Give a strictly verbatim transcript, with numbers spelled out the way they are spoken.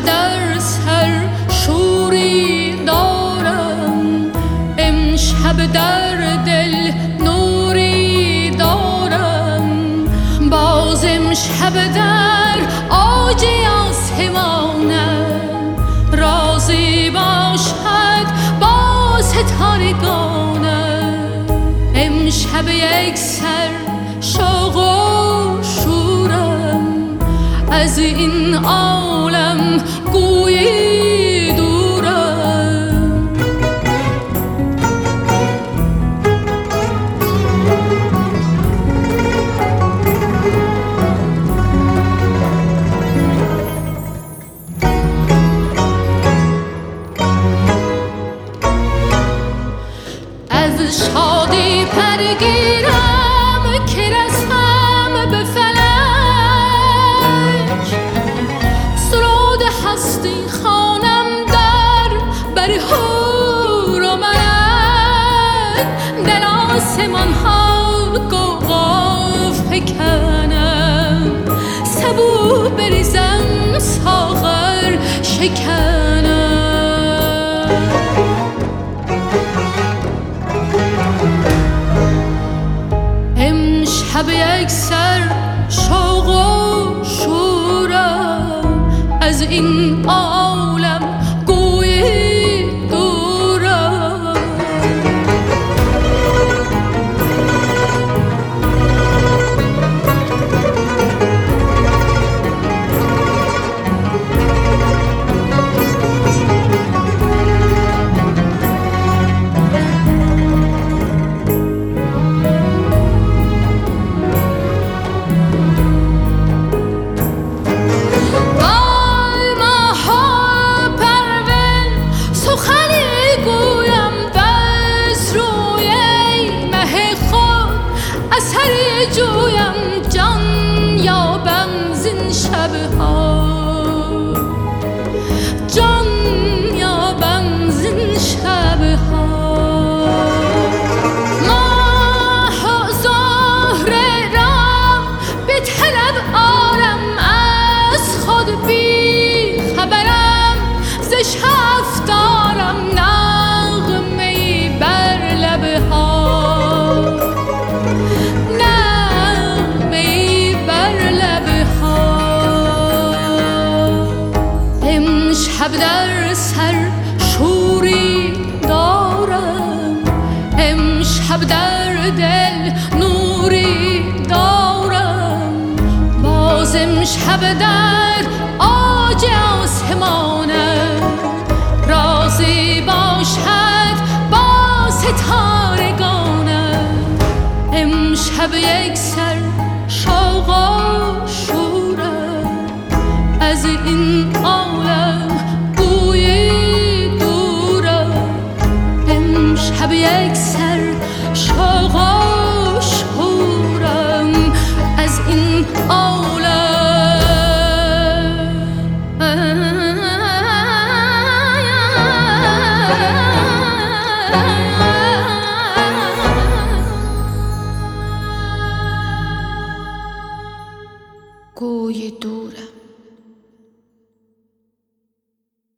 در سر شوری دارم، امشب در دل نوری دارم، باز امشب در آج آسمانم رازی باشد با ستارگانم. امشب یک سر شوق و شورم، از این عالم گویی دورم. از شادی پرگیرم که رسم به فلک، سرود هستی خوانم در بر حور و ملک، در آسمان ها گوقاف فکنم، سبو بریزم ساغر شکنم. امشب یک سر شوق و شورم، از این عالم گویی دورم. جویم جان یابم زین شبها، جان یابم زین شبها. ماه و زهره را به طلب آرم، از خود بی خبرم، ز شف دارم نغمه‌ای بر لبها. امشب در سر شوری دارم، امشب در دل نوری دارم، باز امشب در آج آسمانم رازی باشد با ستارگانم. امشب یک سر شوق و شورم، از این عالم گویی دورم. امشب یک سر شوق و شورم، از این عالم گویی دورم.